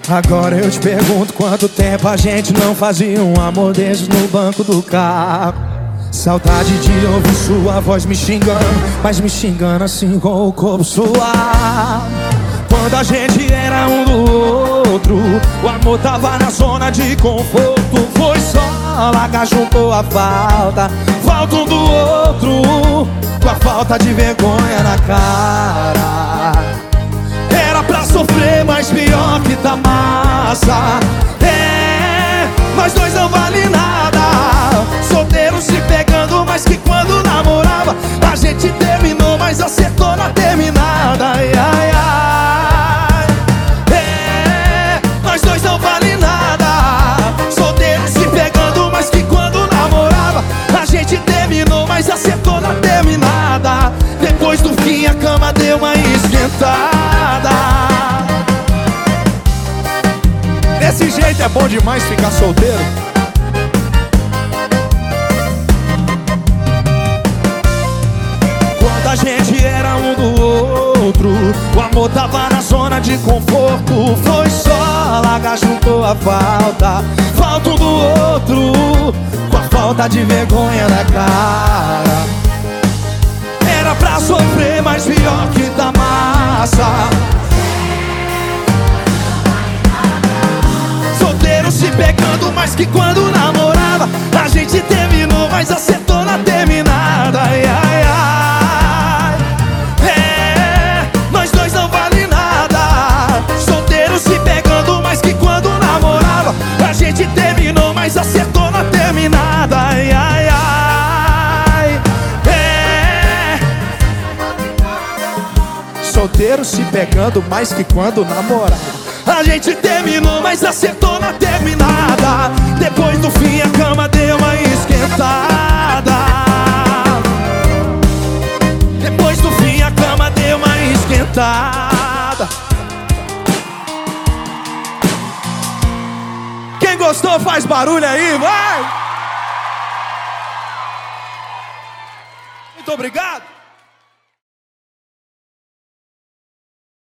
Agora eu te pergunto quanto tempo a gente não fazia um amor desses no banco do carro. Saudade de ouvir sua voz me xingando, mas me xingando assim com o corpo suar. Quando a gente era um do outro, o amor tava na zona de conforto. Foi só largar, juntou a falta, falta um do outro, com a falta de vergonha na cara. Era pra sofrer, mas pior que tá massa. É, nós dois não vale nada. Solteiro se pegando, mas que quando namorava a gente terminou, mas acertou na terminada. Ai, ai, ai. É, nós dois não vale nada. Solteiro se pegando, mas que quando namorava a gente terminou, mas acertou na terminada. Depois do fim a cama deu uma esquentada. Desse jeito é bom demais ficar solteiro. Quando a gente era um do outro, o amor tava na zona de conforto. Foi só largar, juntou a falta, falta um do outro, com a falta de vergonha na cara. Era pra sofrer, mas pior que tá massa. Solteiro se pegando, mas que quando namorava a gente terminou, mas acertou na terminada. Ai, ai, ai. É, nós dois não vale nada. Solteiro se pegando, mas que quando namorava a gente terminou, mas acertou na terminada. Ai, ai, ai. É, Solteiro se pegando mais que quando namorava a gente terminou, mas acertou na terminada. Depois do fim a cama deu uma esquentada. Depois do fim a cama deu uma esquentada. Quem gostou faz barulho aí, vai! Muito obrigado!